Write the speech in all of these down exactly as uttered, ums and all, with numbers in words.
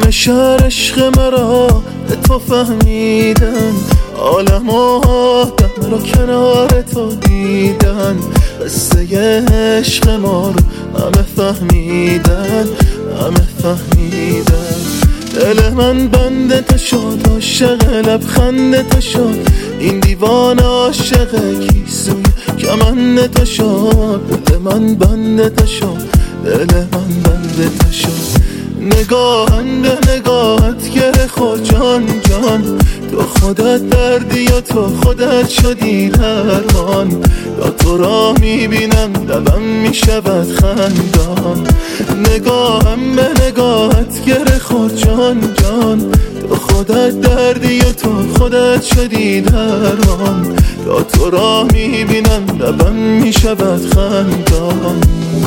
شهر عشق مرا تو فهمیدن، عالم و آدم رو کنار تو دیدن، قصه عشق ما رو همه فهمیدن، همه فهمیدن. دل من بنده تا شد، عاشق لبخنده تا شد، این دیوان عاشق کیسوی کمنده تا شد. دل من بنده تا شد، دل من بنده تا شد. نگاهن به نگاهت گره خورد جان جان، تو خودت دردی و تو خودت شدی درمان. تا تو را میبینم لبم میشود خندان. نگاهم به نگاهت گره خورد جان جان، تو خودت دردی و تو خودت شدی درمان. تا تو را میبینم لبم میشود خندان.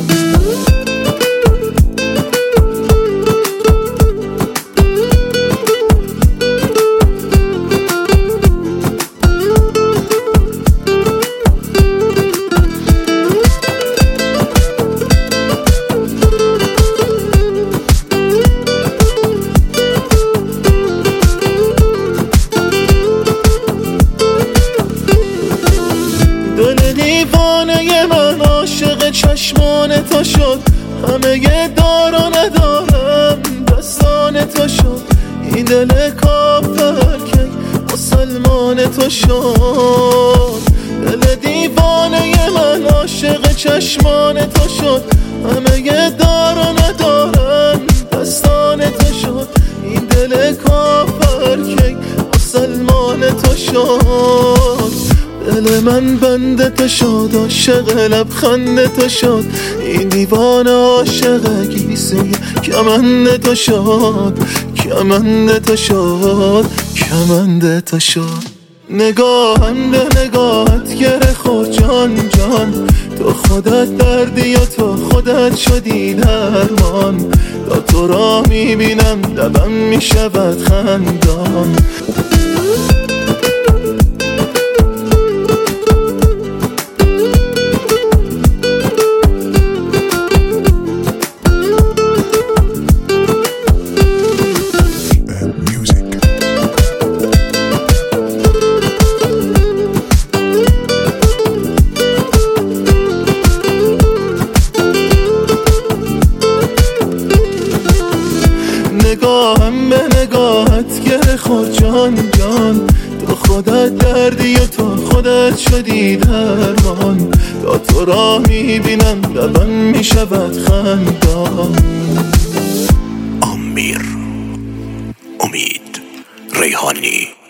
دل دیوانه من عاشق چشمان تو شد، همه یه دار و ندارم دستان تو شد. این دل کافر که مسلمان تو شد. دل دیوانه من عاشق چشمان تو شد، همه یه دار و ندارم دستان تو شد. این دل کافر که مسلمان تو شد. دل من بنده تا شد، عاشق لبخنده تا شد، این دیوان عاشق گیسوی کمنده تا شد، کمنده تا شد، کمنده تا شد. نگاهم به نگاهت گره خورد جان جان، تو خودت دردی و تو خودت شدی درمان. تا تو را میبینم لبم میشود خندان. نگاهم به نگاهت گره خورد جان جان، تو خودت دردی و تو خودت شدی درمان. تا تو را میبینم لبم میشود خندان. امیر امید ریحانی.